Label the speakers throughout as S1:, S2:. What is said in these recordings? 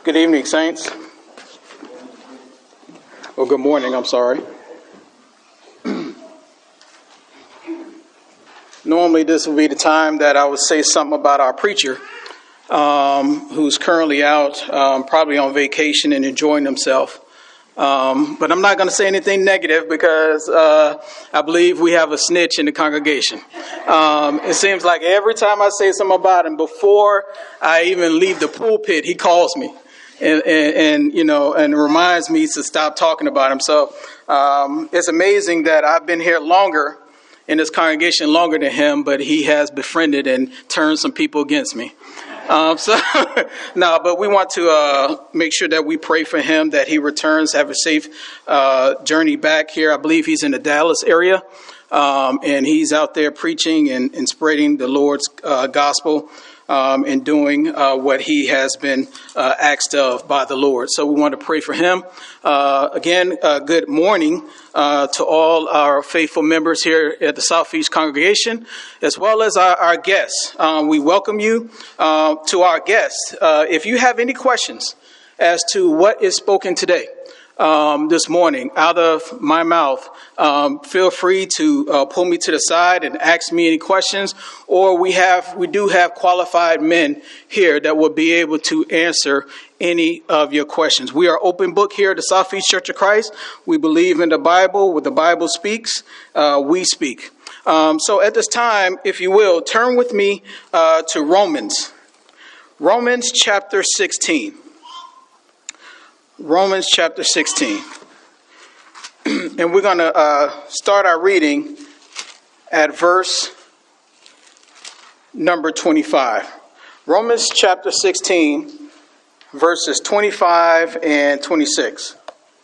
S1: Good evening, saints. Well, good morning, I'm sorry. Normally, this would be the time that I would say something about our preacher, who's currently out, probably on vacation and enjoying himself. But I'm not going to say anything negative because I believe we have a snitch in the congregation. It seems like every time I say something about him, before I even leave the pulpit, he calls me. And reminds me to stop talking about him. So it's amazing that I've been here longer in this congregation longer than him, but he has befriended and turned some people against me. But we want to make sure that we pray for him, that he returns, have a safe journey back here. I believe he's in the Dallas area, and he's out there preaching and spreading the Lord's gospel. And doing what he has been asked of by the Lord. So we want to pray for him. Again, good morning to all our faithful members here at the Southeast Congregation, as well as our guests. We welcome you to our guests. If you have any questions as to what is spoken today, this morning out of my mouth, feel free to pull me to the side and ask me any questions, or we do have qualified men here that will be able to answer any of your questions. We are open book here at the Southeast Church of Christ. We believe in the Bible. What the Bible speaks, we speak. So at this time, if you will, turn with me to Romans chapter 16. Romans chapter 16. And we're going to start our reading at verse number 25. Romans chapter 16, verses 25 and 26.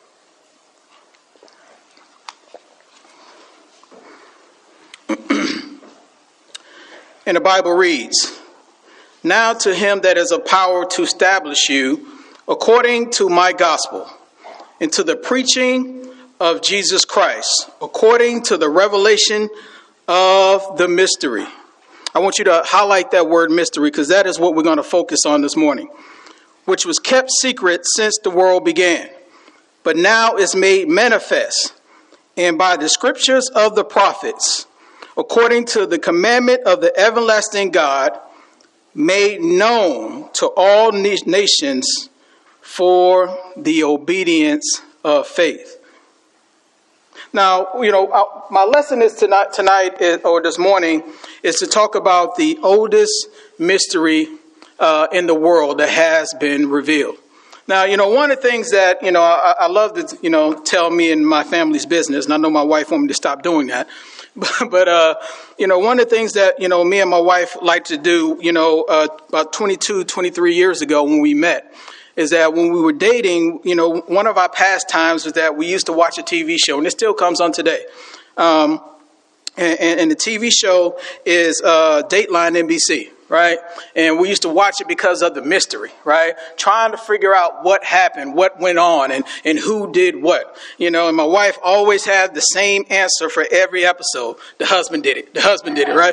S1: And the Bible reads, "Now to him that is a power to establish you according to my gospel, and to the preaching of Jesus Christ, according to the revelation of the mystery." I want you to highlight that word mystery, because that is what we're going to focus on this morning. "Which was kept secret since the world began, but now is made manifest, and by the scriptures of the prophets, according to the commandment of the everlasting God, made known to all nations for the obedience of faith." Now, my lesson is this morning is to talk about the oldest mystery in the world that has been revealed. Now, one of the things that, I love to, tell me and my family's business, and I know my wife wants me to stop doing that. But one of the things that, me and my wife like to do, about 22, 23 years ago when we met, is that when we were dating, one of our pastimes was that we used to watch a TV show, and it still comes on today. And the TV show is Dateline NBC, right? And we used to watch it because of the mystery, right? Trying to figure out what happened, what went on, and who did what. And my wife always had the same answer for every episode. The husband did it. The husband did it, right?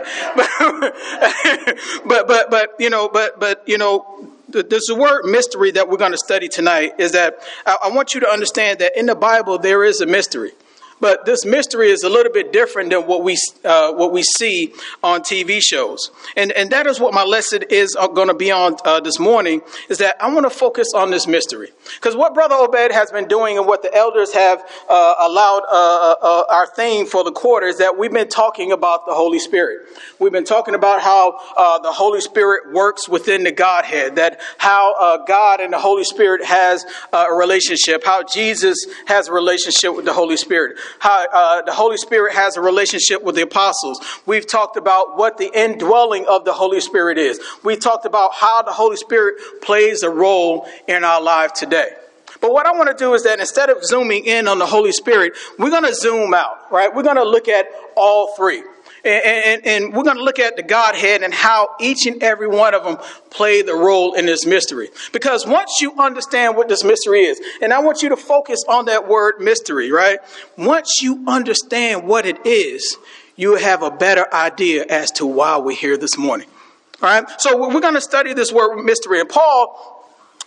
S1: There's a word mystery that we're going to study tonight, is that I want you to understand that in the Bible there is a mystery. But this mystery is a little bit different than what we see on TV shows. And that is what my lesson is going to be on this morning, is that I want to focus on this mystery. Because what Brother Obed has been doing and what the elders have allowed our theme for the quarter is that we've been talking about the Holy Spirit. We've been talking about how the Holy Spirit works within the Godhead, that how God and the Holy Spirit has a relationship, how Jesus has a relationship with the Holy Spirit, how the Holy Spirit has a relationship with the apostles. We've talked about what the indwelling of the Holy Spirit is. We've talked about how the Holy Spirit plays a role in our life today. But what I want to do is that instead of zooming in on the Holy Spirit, we're going to zoom out, right? We're going to look at all three. And we're going to look at the Godhead and how each and every one of them play the role in this mystery. Because once you understand what this mystery is, and I want you to focus on that word mystery, right? Once you understand what it is, you have a better idea as to why we're here this morning. All right. So we're going to study this word mystery. And Paul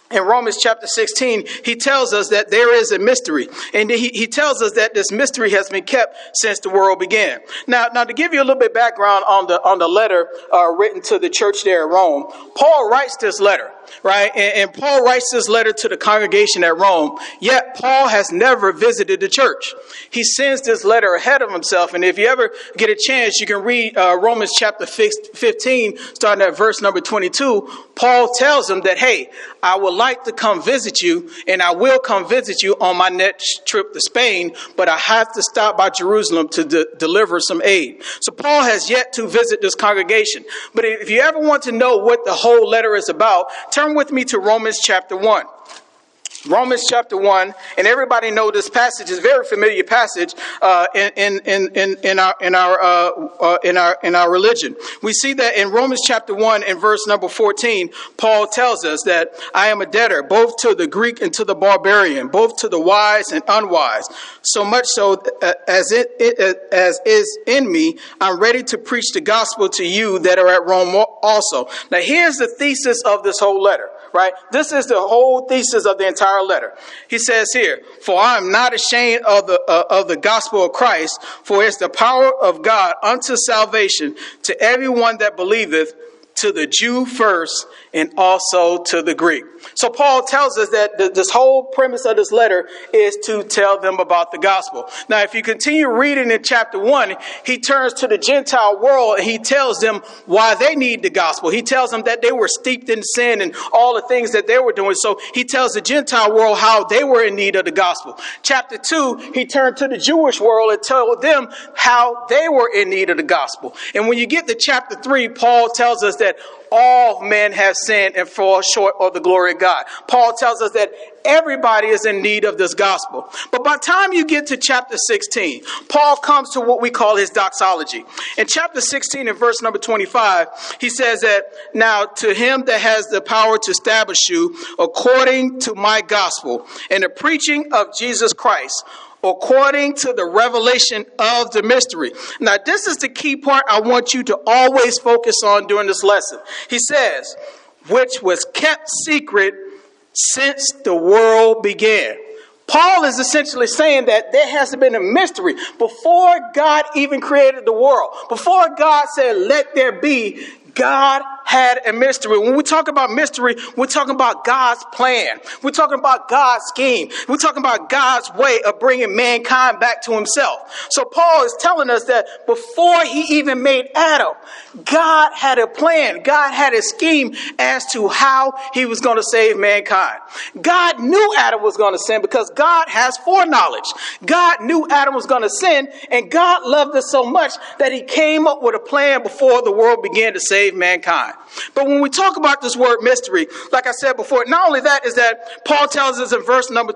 S1: in Romans chapter 16, he tells us that there is a mystery. And he tells us that this mystery has been kept since the world began. Now to give you a little bit background on the letter written to the church there at Rome, Paul writes this letter, right? And Paul writes this letter to the congregation at Rome, yet Paul has never visited the church. He sends this letter ahead of himself. And if you ever get a chance, you can read Romans chapter 15, starting at verse number 22. Paul tells them that, hey, I would like to come visit you, and I will come visit you on my next trip to Spain, but I have to stop by Jerusalem to deliver some aid. So Paul has yet to visit this congregation. But if you ever want to know what the whole letter is about, turn with me to Romans chapter 1. Romans chapter 1, and everybody know this passage is a very familiar passage in our religion. We see that in Romans chapter 1 and verse number 14, Paul tells us that I am a debtor both to the Greek and to the barbarian, both to the wise and unwise. So much so as is in me, I'm ready to preach the gospel to you that are at Rome also. Now here's the thesis of this whole letter. Right? This is the whole thesis of the entire letter. He says here, for I am not ashamed of the gospel of Christ, for it's the power of God unto salvation to everyone that believeth, to the Jew first, and also to the Greek. So Paul tells us that this whole premise of this letter is to tell them about the gospel. Now, if you continue reading in chapter 1, he turns to the Gentile world and he tells them why they need the gospel. He tells them that they were steeped in sin and all the things that they were doing. So he tells the Gentile world how they were in need of the gospel. Chapter 2, he turned to the Jewish world and told them how they were in need of the gospel. And when you get to chapter 3, Paul tells us that all men have sinned and fall short of the glory of God. Paul tells us that everybody is in need of this gospel. But by the time you get to chapter 16, Paul comes to what we call his doxology. In chapter 16 and verse number 25, he says that, now to him that has the power to establish you according to my gospel and the preaching of Jesus Christ, according to the revelation of the mystery. Now, this is the key part I want you to always focus on during this lesson. He says, which was kept secret since the world began. Paul is essentially saying that there has been a mystery before God even created the world. Before God said, let there be, God had a mystery. When we talk about mystery, we're talking about God's plan. We're talking about God's scheme. We're talking about God's way of bringing mankind back to himself. So Paul is telling us that before he even made Adam, God had a plan. God had a scheme as to how he was going to save mankind. God knew Adam was going to sin because God has foreknowledge. God knew Adam was going to sin, and God loved us so much that he came up with a plan before the world began to save mankind. But when we talk about this word mystery, like I said before, not only that is that Paul tells us in verse number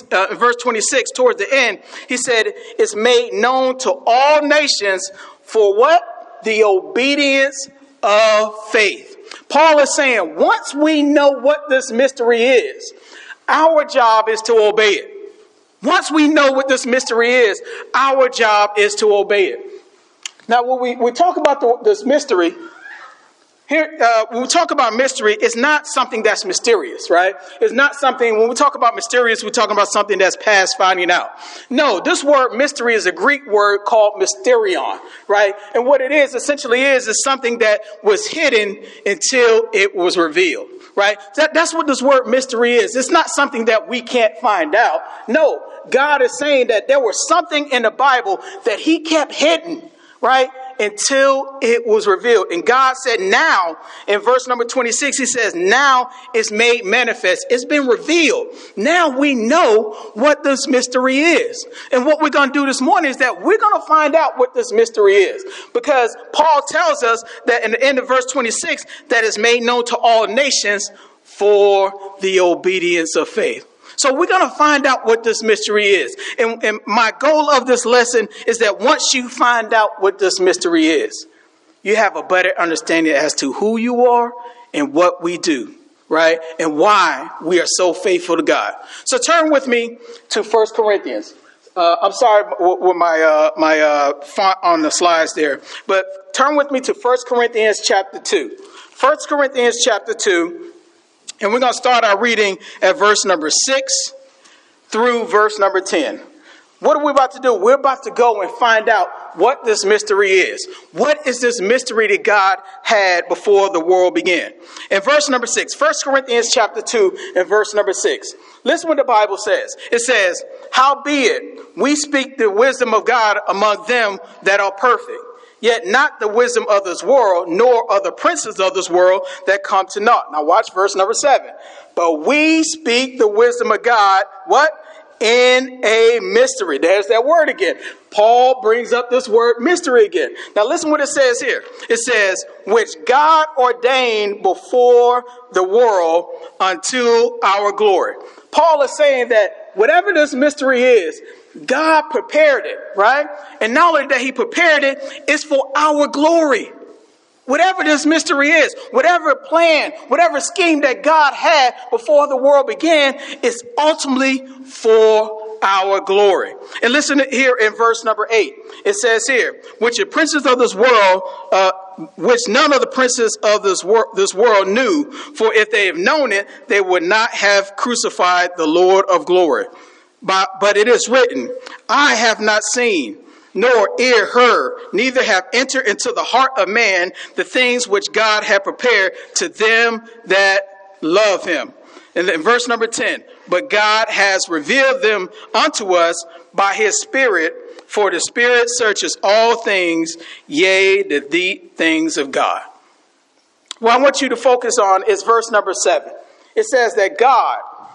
S1: 26 towards the end, he said, it's made known to all nations for what? The obedience of faith. Paul is saying, once we know what this mystery is, our job is to obey it. Once we know what this mystery is, our job is to obey it. Now, when we talk about this mystery, here, when we talk about mystery, it's not something that's mysterious, right? It's not something, when we talk about mysterious, we're talking about something that's past finding out. No, this word mystery is a Greek word called mysterion, right? And what it is essentially is something that was hidden until it was revealed, right? That's what this word mystery is. It's not something that we can't find out. No, God is saying that there was something in the Bible that he kept hidden, right? Until it was revealed. And God said now, in verse number 26, he says, now it's made manifest. It's been revealed. Now we know what this mystery is. And what we're going to do this morning is that we're going to find out what this mystery is. Because Paul tells us that in the end of verse 26, that it's made known to all nations for the obedience of faith. So we're going to find out what this mystery is. And my goal of this lesson is that once you find out what this mystery is, you have a better understanding as to who you are and what we do, right? And why we are so faithful to God. So turn with me to 1 Corinthians. I'm sorry with my font on the slides there, but turn with me to 1 Corinthians chapter 2. 1 Corinthians chapter 2. And we're going to start our reading at verse number 6 through verse number 10. What are we about to do? We're about to go and find out what this mystery is. What is this mystery that God had before the world began? In verse number 6, 1 Corinthians chapter 2 and verse number 6. Listen what the Bible says. It says, "Howbeit, we speak the wisdom of God among them that are perfect, yet not the wisdom of this world, nor of the princes of this world that come to naught." Now watch verse number 7. "But we speak the wisdom of God," what? "In a mystery." There's that word again. Paul brings up this word mystery again. Now listen what it says here. It says, "which God ordained before the world unto our glory." Paul is saying that whatever this mystery is, God prepared it, right? And not only that he prepared it, it's for our glory. Whatever this mystery is, whatever plan, whatever scheme that God had before the world began, is ultimately for our glory. And listen here in verse number 8. It says here, "which the princes of this world, which none of the princes of this world knew, for if they have known it, they would not have crucified the Lord of glory. But it is written, I have not seen, nor ear heard, neither have entered into the heart of man the things which God had prepared to them that love him." And then verse number 10, "but God has revealed them unto us by his Spirit, for the Spirit searches all things, yea, the deep things of God." What I want you to focus on is verse number 7. It says that God,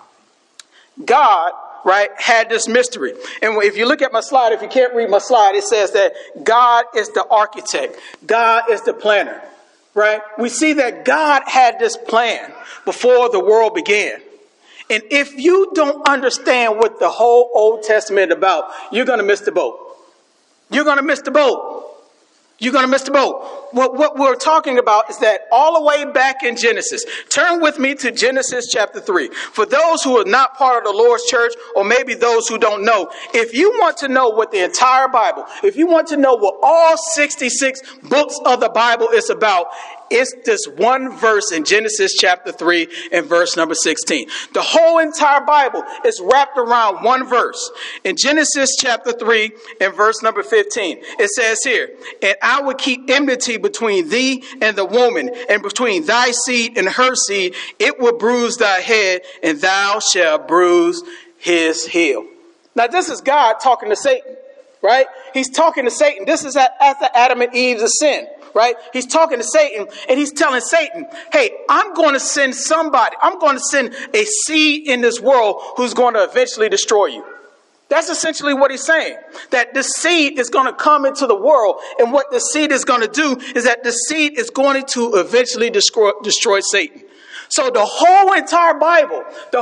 S1: right, had this mystery. And if you look at my slide, if you can't read my slide, it says that God is the architect. God is the planner, right? We see that God had this plan before the world began. And if you don't understand what the whole Old Testament is about, you're going to miss the boat. You're going to miss the boat. You're going to miss the boat. What we're talking about is that all the way back in Genesis. Turn with me to Genesis chapter 3. For those who are not part of the Lord's church, or maybe those who don't know, if you want to know what the entire Bible, if you want to know what all 66 books of the Bible is about, it's this one verse in Genesis chapter 3 and verse number 16. The whole entire Bible is wrapped around one verse. In Genesis chapter 3 and verse number 15, it says here, "And I will keep enmity between thee and the woman, and between thy seed and her seed. It will bruise thy head, and thou shalt bruise his heel." Now this is God talking to Satan, right? He's talking to Satan. This is after Adam and Eve's sin. Right? He's talking to Satan, and he's telling Satan, hey, I'm going to send somebody. I'm going to send a seed in this world who's going to eventually destroy you. That's essentially what he's saying. That this seed is going to come into the world, and what the seed is going to do is that the seed is going to eventually destroy Satan. So the whole entire Bible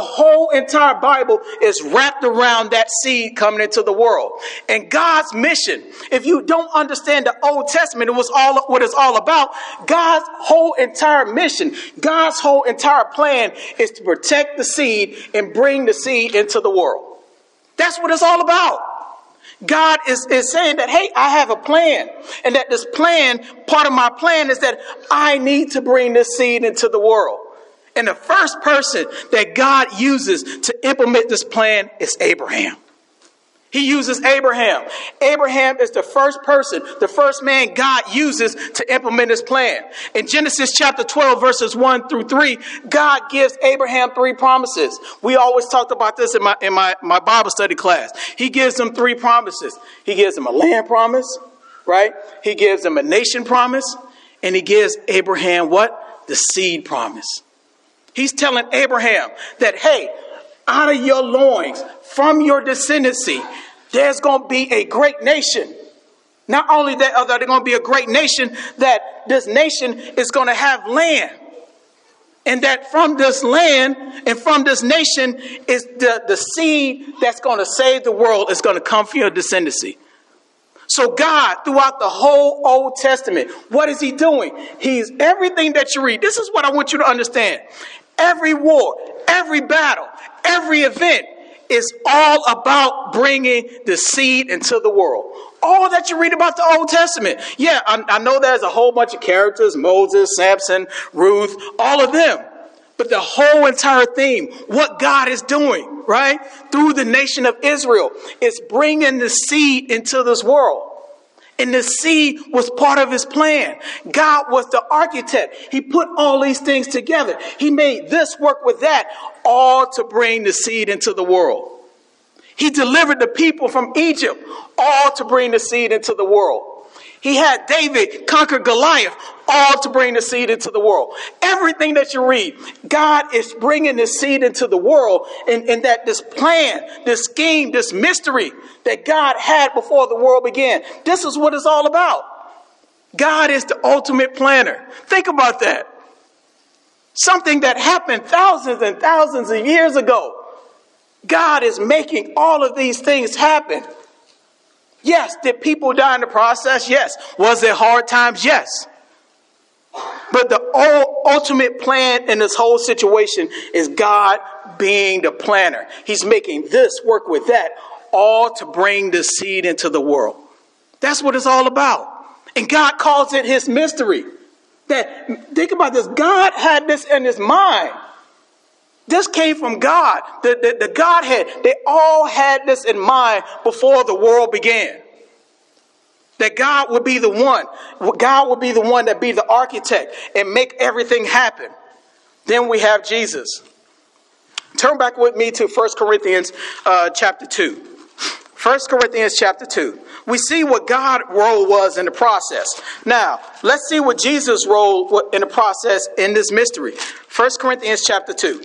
S1: is wrapped around that seed coming into the world. And God's mission, if you don't understand the Old Testament, it was what it's all about. God's whole entire mission, God's whole entire plan is to protect the seed and bring the seed into the world. That's what it's all about. God is saying that, hey, I have a plan. And that this plan, part of my plan is that I need to bring this seed into the world. And the first person that God uses to implement this plan is Abraham. He uses Abraham. Abraham is the first person, the first man God uses to implement his plan. In Genesis chapter 12, verses 1 through 3, God gives Abraham 3 promises. We always talked about this in my Bible study class. He gives him 3 promises. He gives him a land promise, right? He gives him a nation promise. And he gives Abraham what? The seed promise. He's telling Abraham that, hey, out of your loins, from your descendancy, there's going to be a great nation. Not only that, are there going to be a great nation, that this nation is going to have land. And that from this land and from this nation is the seed that's going to save the world is going to come from your descendancy. So God, throughout the whole Old Testament, what is he doing? He's everything that you read. This is what I want you to understand. Every war, every battle, every event is all about bringing the seed into the world. All that you read about the Old Testament. Yeah, I know there's a whole bunch of characters, Moses, Samson, Ruth, all of them. But the whole entire theme, what God is doing, right, through the nation of Israel, is bringing the seed into this world. And the seed was part of his plan. God was the architect. He put all these things together. He made this work with that, all to bring the seed into the world. He delivered the people from Egypt, all to bring the seed into the world. He had David conquer Goliath, all to bring the seed into the world. Everything that you read, God is bringing the seed into the world, and that this plan, this scheme, this mystery that God had before the world began. This is what it's all about. God is the ultimate planner. Think about that. Something that happened thousands and thousands of years ago. God is making all of these things happen. Yes. Did people die in the process? Yes. Was there hard times? Yes. But the ultimate plan in this whole situation is God being the planner. He's making this work with that, all to bring the seed into the world. That's what it's all about. And God calls it his mystery. Think about this. God had this in his mind. This came from God. The Godhead, they all had this in mind before the world began. That God would be the one. God would be the one that be the architect and make everything happen. Then we have Jesus. Turn back with me to 1 Corinthians chapter 2. 1 Corinthians chapter 2. We see what God's role was in the process. Now, let's see what Jesus' role in the process in this mystery. 1 Corinthians chapter 2.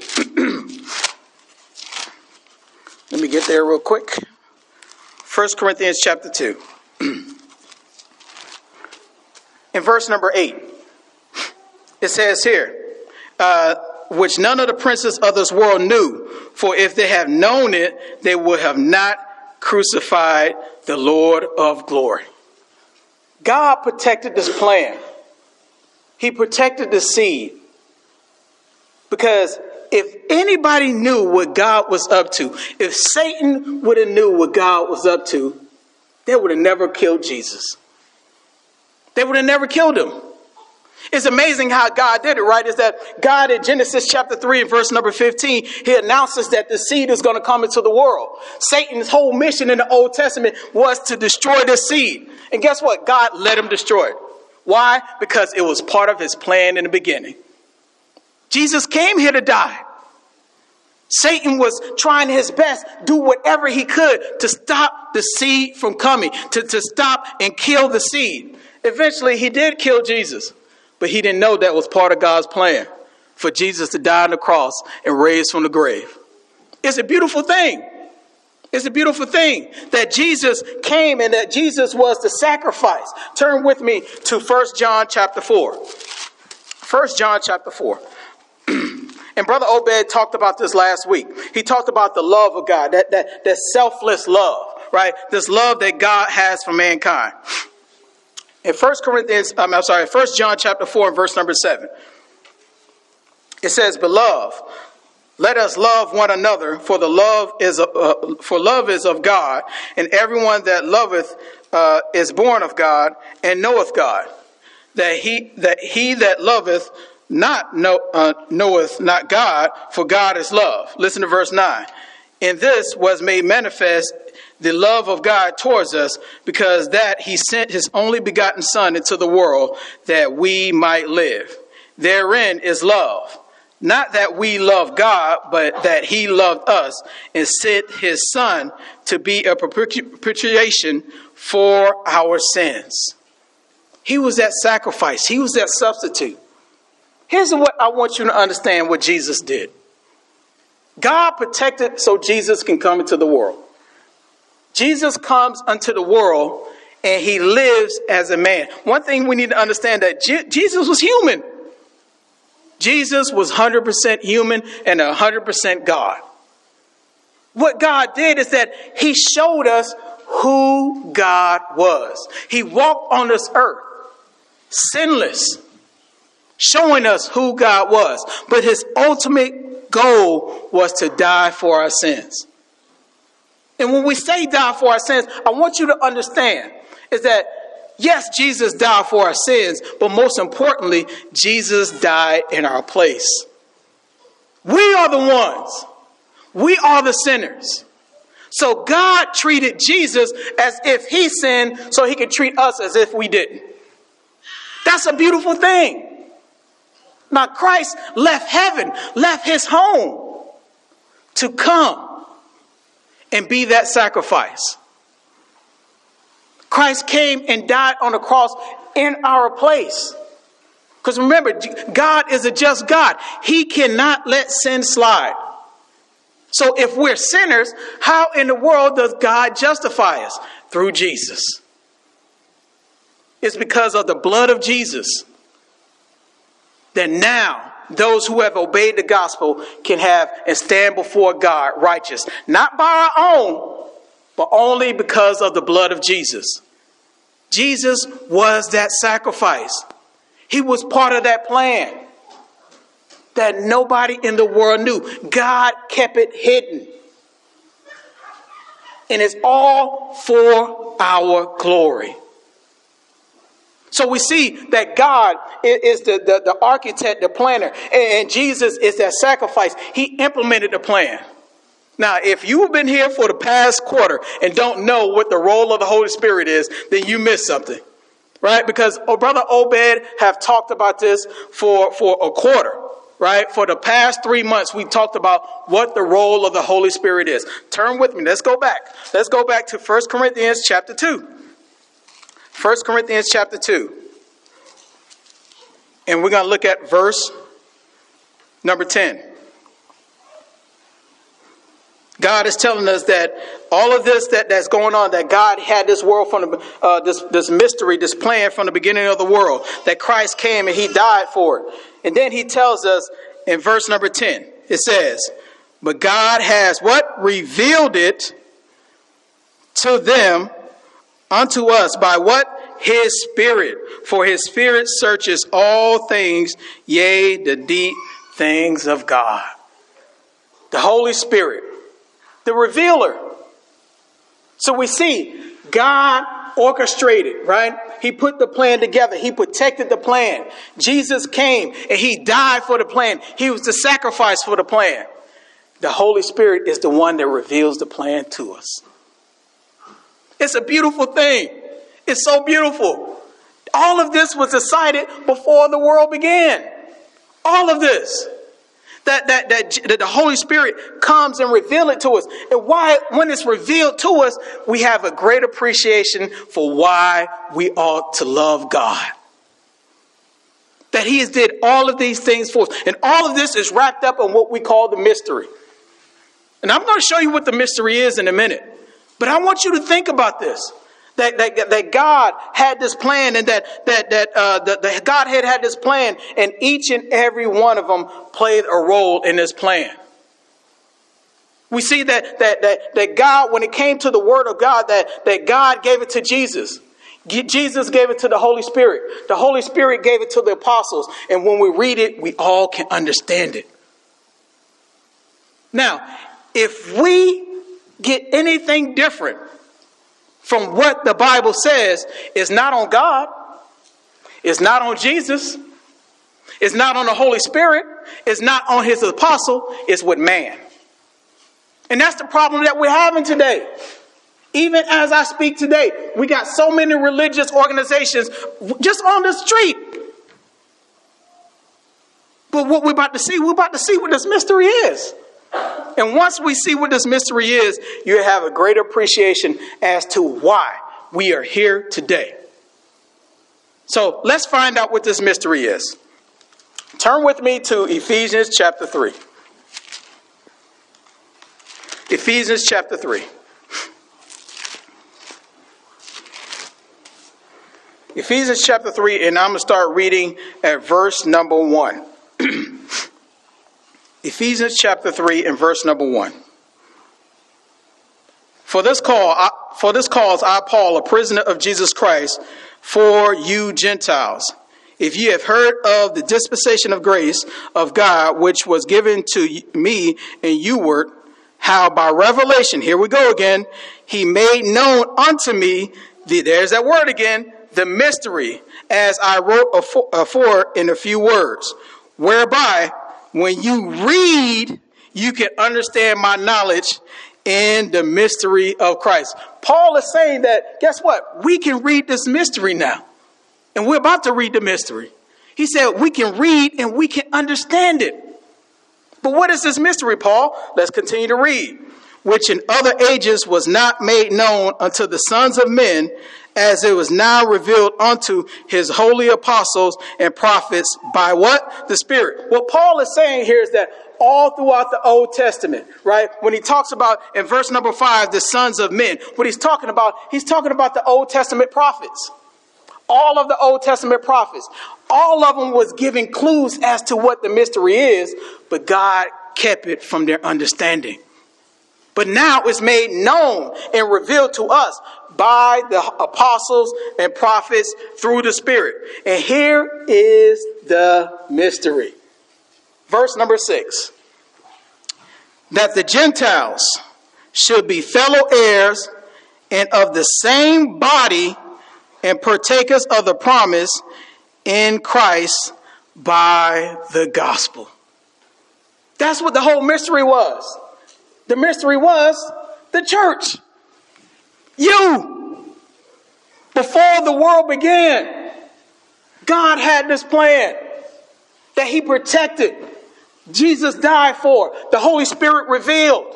S1: Let me get there real quick. 1 Corinthians chapter 2. In verse number 8, it says here, which none of the princes of this world knew, for if they had known it, they would have not crucified the Lord of glory. God protected this plan. He protected the seed. Because if anybody knew what God was up to, if Satan would have knew what God was up to, they would have never killed Jesus. They would have never killed him. It's amazing how God did it, right? Is that God in Genesis chapter 3 and verse number 15, he announces that the seed is going to come into the world. Satan's whole mission in the Old Testament was to destroy the seed. And guess what? God let him destroy it. Why? Because it was part of his plan in the beginning. Jesus came here to die. Satan was trying his best, do whatever he could to stop the seed from coming, to stop and kill the seed. Eventually, he did kill Jesus. But he didn't know that was part of God's plan for Jesus to die on the cross and raise from the grave. It's a beautiful thing. It's a beautiful thing that Jesus came and that Jesus was the sacrifice. Turn with me to 1 John chapter 4. 1 John chapter 4. And Brother Obed talked about this last week. He talked about the love of God, that selfless love, right? This love that God has for mankind. In 1 John chapter 4 and verse number 7, it says, "Beloved, let us love one another, for love is of God, and everyone that loveth is born of God and knoweth God. That he that loveth not knoweth not God, for God is love." Listen to verse 9. "In this was made manifest the love of God towards us, because that he sent his only begotten Son into the world that we might live. Therein is love. Not that we love God, but that he loved us and sent his Son to be a propitiation for our sins." He was that sacrifice. He was that substitute. Here's what I want you to understand what Jesus did. God protected so Jesus can come into the world. Jesus comes unto the world and he lives as a man. One thing we need to understand that Jesus was human. Jesus was 100% human and 100% God. What God did is that he showed us who God was. He walked on this earth, sinless, showing us who God was. But his ultimate goal was to die for our sins. And when we say die for our sins, I want you to understand is that, yes, Jesus died for our sins, but most importantly, Jesus died in our place. We are the ones. We are the sinners. So God treated Jesus as if he sinned so he could treat us as if we didn't. That's a beautiful thing. Now Christ left heaven, left his home to come and be that sacrifice. Christ came and died on the cross in our place. Because remember, God is a just God. He cannot let sin slide. So if we're sinners, how in the world does God justify us? Through Jesus. It's because of the blood of Jesus that now those who have obeyed the gospel can have and stand before God righteous. Not by our own, but only because of the blood of Jesus. Jesus was that sacrifice. He was part of that plan that nobody in the world knew. God kept it hidden. And it's all for our glory. So we see that God is the architect, the planner, and Jesus is that sacrifice. He implemented the plan. Now, if you've been here for the past quarter and don't know what the role of the Holy Spirit is, then you missed something, right? Because Brother Obed have talked about this for a quarter, right? For the past 3 months, we talked about what the role of the Holy Spirit is. Turn with me. Let's go back. Let's go back to 1 Corinthians chapter 2. 1 Corinthians chapter 2. And we're going to look at verse number 10. God is telling us that all of this that's going on, that God had this world from this mystery, this plan from the beginning of the world, that Christ came and he died for it. And then he tells us in verse number 10, it says, but God has what? Revealed it to them, unto us by what? His Spirit. For his Spirit searches all things, yea, the deep things of God. The Holy Spirit, the revealer. So we see God orchestrated, right? He put the plan together. He protected the plan. Jesus came and he died for the plan. He was the sacrifice for the plan. The Holy Spirit is the one that reveals the plan to us. It's a beautiful thing. It's so beautiful. All of this was decided before the world began. All of this. That the Holy Spirit comes and reveals it to us. And when it's revealed to us, we have a great appreciation for why we ought to love God. That he has did all of these things for us. And all of this is wrapped up in what we call the mystery. And I'm going to show you what the mystery is in a minute. But I want you to think about this. That God had this plan, and that Godhead had this plan, and each and every one of them played a role in this plan. We see that God, when it came to the Word of God, that God gave it to Jesus. Jesus gave it to the Holy Spirit. The Holy Spirit gave it to the apostles. And when we read it, we all can understand it. Now, if we get anything different from what the Bible says, it's not on God. It's not on Jesus. It's not on the Holy Spirit. It's not on his apostle. It's with man. And that's the problem that we're having today. Even as I speak today, we got so many religious organizations just on the street. But what we're about to see what this mystery is. And once we see what this mystery is, you have a great appreciation as to why we are here today. So let's find out what this mystery is. Turn with me to Ephesians chapter 3. Ephesians chapter 3. Ephesians chapter 3, and I'm going to start reading at verse number 1. Ephesians chapter 3 and verse number 1. For this cause I, Paul, a prisoner of Jesus Christ, for you Gentiles, if ye have heard of the dispensation of grace of God, which was given to me and youward, how by revelation, here we go again, he made known unto me, there's that word again, the mystery, as I wrote afore in a few words, whereby when you read, you can understand my knowledge in the mystery of Christ. Paul is saying that, guess what? We can read this mystery now. And we're about to read the mystery. He said we can read and we can understand it. But what is this mystery, Paul? Let's continue to read. Which in other ages was not made known unto the sons of men, as it was now revealed unto his holy apostles and prophets by what? The Spirit. What Paul is saying here is that all throughout the Old Testament, right? When he talks about in verse number 5, the sons of men, what he's talking about the Old Testament prophets. All of the Old Testament prophets, all of them was giving clues as to what the mystery is, but God kept it from their understanding. But now it's made known and revealed to us by the apostles and prophets through the Spirit. And here is the mystery. Verse number 6. That the Gentiles should be fellow heirs and of the same body and partakers of the promise in Christ by the gospel. That's what the whole mystery was. The mystery was the church. You. Before the world began, God had this plan that he protected. Jesus died for. The Holy Spirit revealed.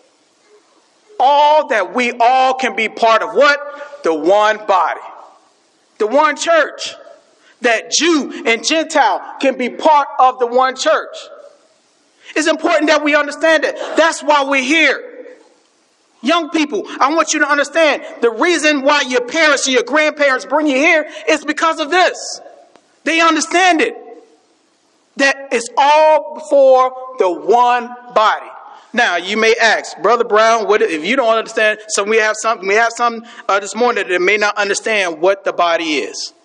S1: All that we all can be part of what? The one body. The one church. That Jew and Gentile can be part of the one church. It's important that we understand that. That's why we're here. Young people, I want you to understand the reason why your parents and your grandparents bring you here is because of this. They understand it. That it's all for the one body. Now, you may ask, Brother Brown, what if you don't understand? So we have some this morning that may not understand what the body is.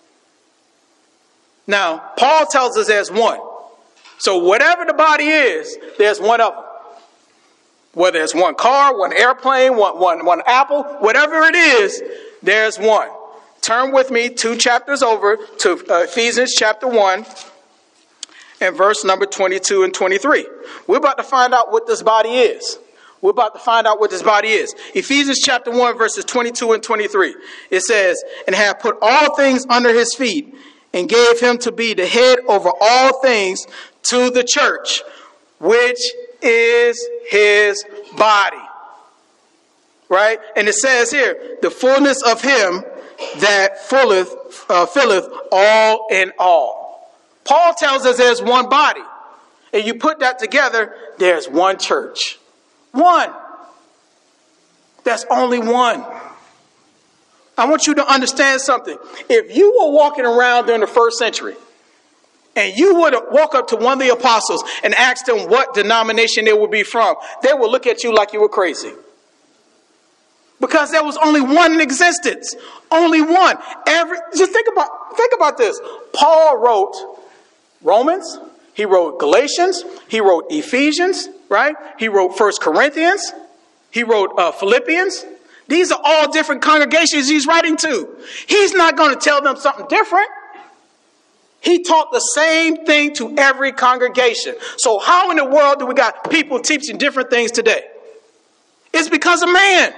S1: Now, Paul tells us there's one. So whatever the body is, there's one of them. Whether it's one car, one airplane, one apple, whatever it is, there's one. Turn with me 2 chapters over to Ephesians chapter 1 and verse number 22 and 23. We're about to find out what this body is. We're about to find out what this body is. Ephesians chapter 1 verses 22 and 23. It says, and have put all things under his feet and gave him to be the head over all things to the church, which is his body. Right? And it says here, the fullness of him that filleth all in all. Paul tells us there's one body. And you put that together, there's one church. One. That's only one. I want you to understand something. If you were walking around during the first century, and you would walk up to one of the apostles and ask them what denomination they would be from, they would look at you like you were crazy. Because there was only one in existence. Only one. Just think about this. Paul wrote Romans. He wrote Galatians. He wrote Ephesians, right? He wrote 1 Corinthians. He wrote Philippians. These are all different congregations he's writing to. He's not going to tell them something different. He taught the same thing to every congregation. So how in the world do we got people teaching different things today? It's because of man.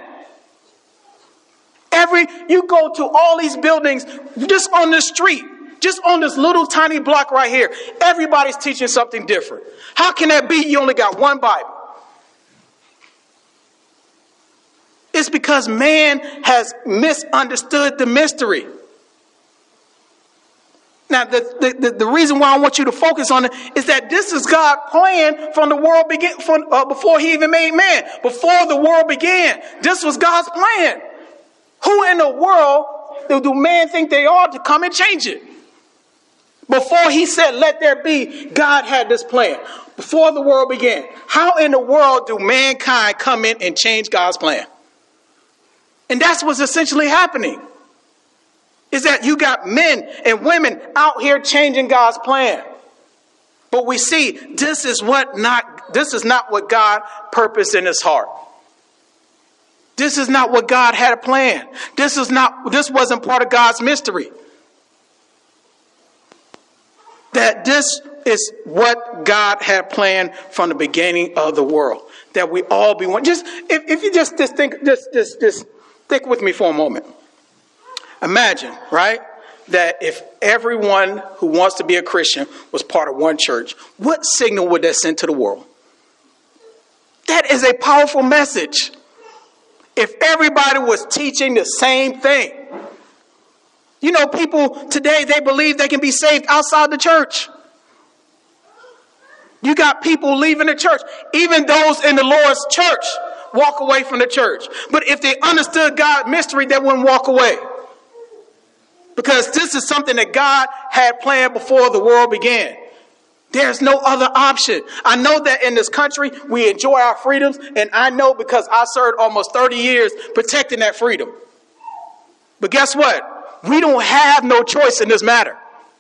S1: You go to all these buildings just on the street, just on this little tiny block right here. Everybody's teaching something different. How can that be? You only got one Bible. It's because man has misunderstood the mystery. Now, the reason why I want you to focus on it is that this is God's plan from the world before he even made man. Before the world began, this was God's plan. Who in the world do man think they are to come and change it? Before he said, let there be, God had this plan. Before the world began. How in the world do mankind come in and change God's plan? And that's what's essentially happening. Is that you got men and women out here changing God's plan. But we see this is not what God purposed in his heart. This is not what God had a plan. This wasn't part of God's mystery. That this is what God had planned from the beginning of the world. That we all be one. Just if you just think with me for a moment. Imagine, right, that if everyone who wants to be a Christian was part of one church, what signal would that send to the world? That is a powerful message. If everybody was teaching the same thing. You know, people today, they believe they can be saved outside the church. You got people leaving the church. Even those in the Lord's church walk away from the church. But if they understood God's mystery, they wouldn't walk away. Because this is something that God had planned before the world began. There's no other option. I know that in this country, we enjoy our freedoms. And I know because I served almost 30 years protecting that freedom. But guess what? We don't have no choice in this matter.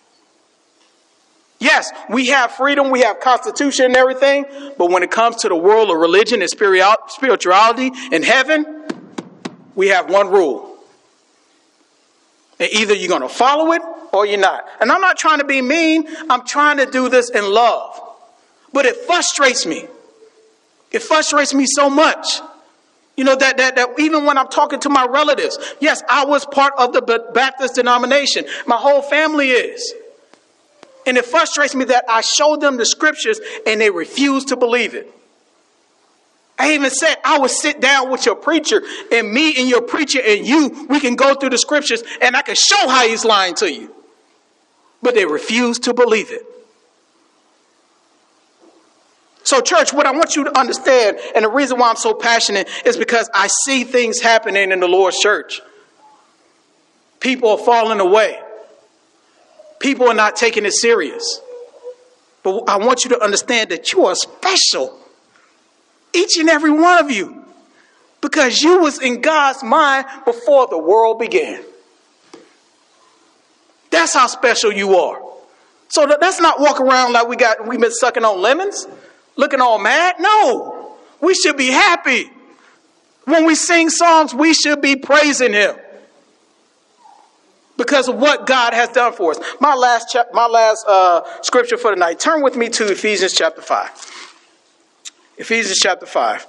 S1: Yes, we have freedom, we have constitution and everything, but when it comes to the world of religion and spirituality and heaven, we have one rule. And either you're going to follow it or you're not. And I'm not trying to be mean, I'm trying to do this in love. But it frustrates me. It frustrates me so much. You know, that even when I'm talking to my relatives, yes, I was part of the Baptist denomination. My whole family is. And it frustrates me that I show them the scriptures and they refuse to believe it. I even said I would sit down with your preacher and me and your preacher and you, we can go through the scriptures and I can show how he's lying to you. But they refuse to believe it. So church, what I want you to understand, and the reason why I'm so passionate is because I see things happening in the Lord's church. People are falling away. People are not taking it serious. But I want you to understand that you are special. Each and every one of you. Because you was in God's mind before the world began. That's how special you are. So let's not walk around like we've been sucking on lemons. Looking all mad? No. We should be happy. When we sing songs, we should be praising him. Because of what God has done for us. My last scripture for tonight. Turn with me to Ephesians chapter 5. Ephesians chapter 5.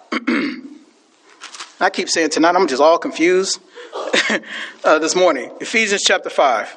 S1: I keep saying tonight, I'm just all confused this morning. Ephesians chapter 5.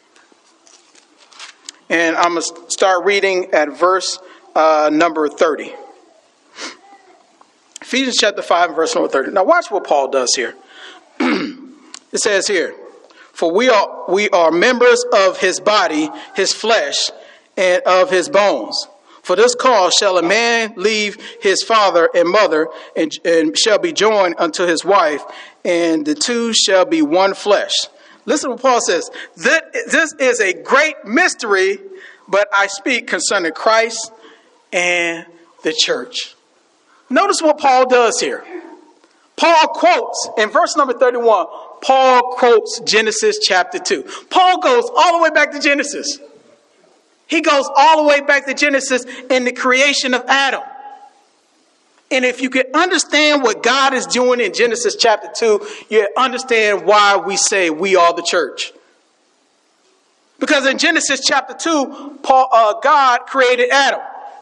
S1: And I'm going to start reading at verse number 30. Ephesians chapter 5, verse number 30. Now watch what Paul does here. It says here, for we are members of his body, his flesh, and of his bones. For this cause shall a man leave his father and mother, and shall be joined unto his wife, and the two shall be one flesh. Listen to what Paul says. This is a great mystery, but I speak concerning Christ and the church. Notice what Paul does here. Paul quotes, in verse number 31, Paul quotes Genesis chapter 2. Paul goes all the way back to Genesis. He goes all the way back to Genesis in the creation of Adam. And if you can understand what God is doing in Genesis chapter 2, you understand why we say we are the church. Because in Genesis chapter 2, God created Adam.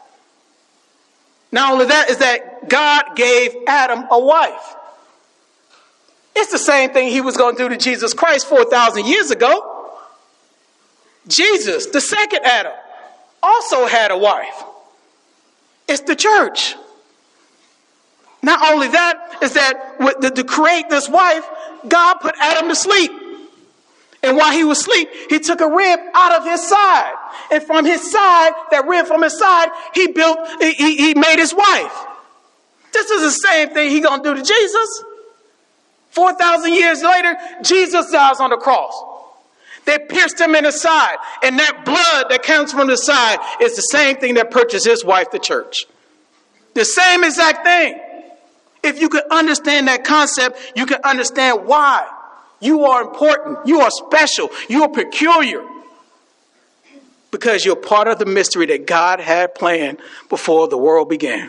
S1: Not only that, is that God gave Adam a wife. It's the same thing he was going to do to Jesus Christ 4,000 years ago. Jesus, the second Adam, also had a wife. It's the church. Not only that, is that to create this wife, God put Adam to sleep. And while he was asleep, he took a rib out of his side. And from his side, that rib from his side, he made his wife. This is the same thing he's going to do to Jesus. 4,000 years later, Jesus dies on the cross. They pierced him in the side. And that blood that comes from the side is the same thing that purchased his wife, the church. The same exact thing. If you could understand that concept, you can understand why. You are important. You are special. You are peculiar. Because you're part of the mystery that God had planned before the world began.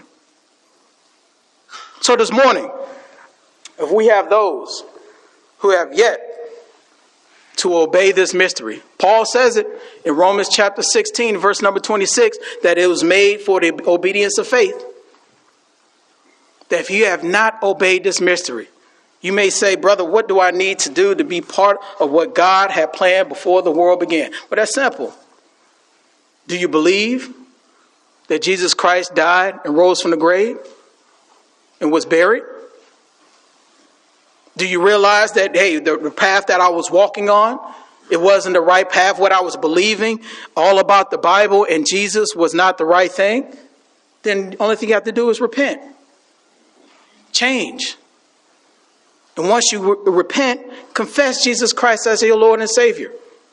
S1: So this morning, if we have those who have yet to obey this mystery. Paul says it in Romans chapter 16, verse number 26, that it was made for the obedience of faith. That if you have not obeyed this mystery, you may say, brother, what do I need to do to be part of what God had planned before the world began? Well, that's simple. Do you believe that Jesus Christ died and rose from the grave and was buried? Do you realize that, hey, the path that I was walking on, it wasn't the right path? What I was believing all about the Bible and Jesus was not the right thing? Then the only thing you have to do is repent. Change. And once you repent, confess Jesus Christ as your Lord and Savior.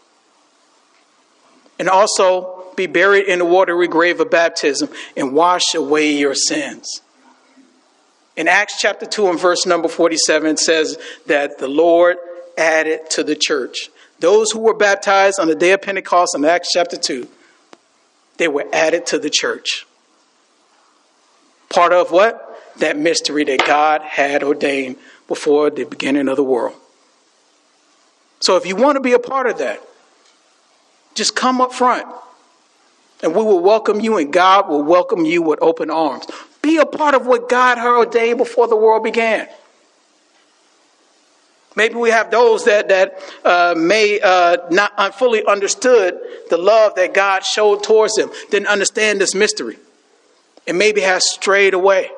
S1: And also be buried in the watery grave of baptism and wash away your sins. In Acts chapter 2 and verse number 47, it says that the Lord added to the church. Those who were baptized on the day of Pentecost in Acts chapter 2, they were added to the church. Part of what? That mystery that God had ordained before the beginning of the world. So if you want to be a part of that, just come up front and we will welcome you, and God will welcome you with open arms. Be a part of what God had ordained before the world began. Maybe we have those that may not fully understood the love that God showed towards them, didn't understand this mystery, and maybe have strayed away.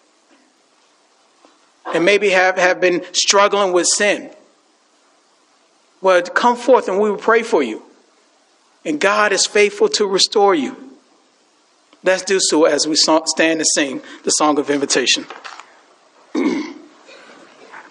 S1: And maybe have been struggling with sin. Well, come forth and we will pray for you. And God is faithful to restore you. Let's do so as we stand and sing the song of invitation.